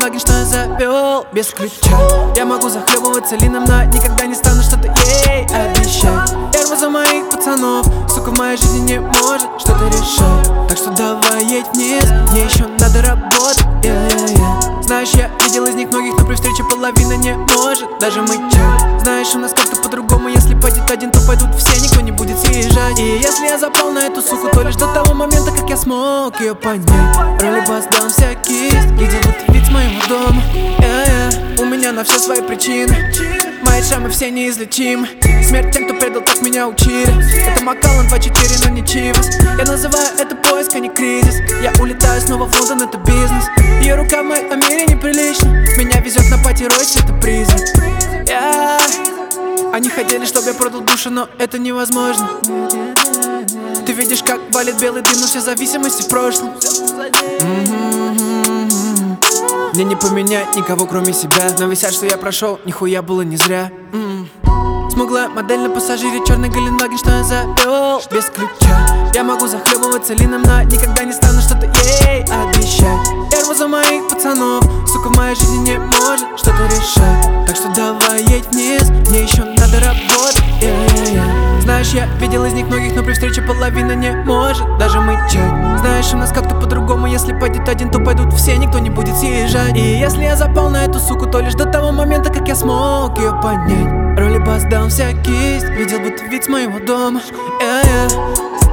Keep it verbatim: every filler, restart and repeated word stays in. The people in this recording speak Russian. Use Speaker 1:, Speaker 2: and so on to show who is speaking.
Speaker 1: логин, что я завел без ключа. Я могу захлебываться лином, но никогда не стану что-то ей обещать. Я рву за моих пацанов, сука, в моей жизни не может что-то решать. Так что давай едь вниз, мне еще надо работать, yeah, yeah, yeah. Знаешь, я видел из них многих, но при встрече половина не может даже мычать. Знаешь, у нас как-то по-другому, если пойдет один, то пойдут все, никто не будет съезжать. И если я запал на эту суку, то лишь до того момента, как я смог ее понять. Роли бас дам вся кисть, где будто вид с моего дома, yeah, yeah. У меня на все свои причины, мои шрамы все неизлечимы. Смерть тем, кто предал, так меня учили. Это Макалан два четыре, но не Чивас. Я называю это поиск, а не кризис. Я улетаю снова в Лондон, это бизнес. Ее рука в моем мире неприлично. Меня везет на пати Ройс, это призрак, yeah. Они хотели, чтобы я продал душу, но это невозможно. Ты видишь, как валит белый дым, но все зависимости в прошлом. Mm-hmm. Мне не поменять никого, кроме себя. Но висят, что я прошел, нихуя было не зря. mm. Смуглая модель на пассажире, черный Галенваген, что я завел без ключа. Я могу захлебываться лином, но никогда не стану что-то ей обещать. Я рву за моих пацанов, сука, в моей жизни не может что-то решать. Так что давай едь вниз, мне еще надо работать, yeah, yeah, yeah. Знаешь, я видел из них многих, но при встрече половина не может даже мычать. Знаешь, у нас как-то по-другому, если пойдет один, то пойдут все, никто не будет съезжать. И если я запал на эту суку, то лишь до того момента, как я смог ее понять. Роли бас дам вся кисть, видел будто вид с моего дома, yeah, yeah.